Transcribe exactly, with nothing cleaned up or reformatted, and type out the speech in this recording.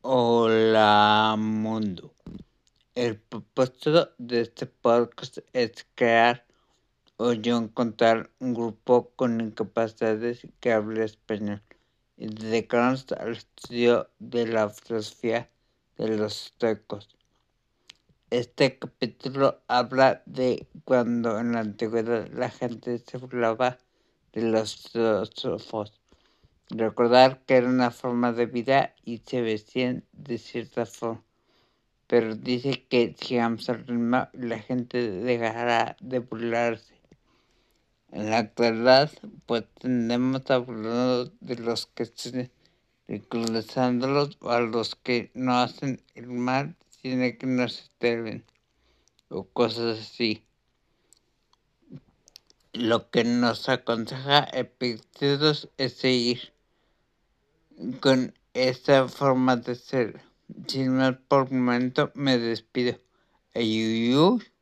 Hola mundo. El propósito de este podcast es crear o yo encontrar un grupo con incapacidades que hable español y dedicarnos al estudio de la filosofía de los estoicos. Este capítulo habla de cuando en la antigüedad la gente se burlaba de los filósofos. Recordar que era una forma de vida y se vestían de cierta forma. Pero dice que sigamos al ritmo y la gente dejará de burlarse. En la actualidad, pues tendemos a burlarnos de los que estén ridiculizándolos o a los que no hacen el mal, sino que nos atreven o cosas así. Lo que nos aconseja Epictetus es seguir con esta forma de ser. Sin más por el momento me despido. Ayuyuy.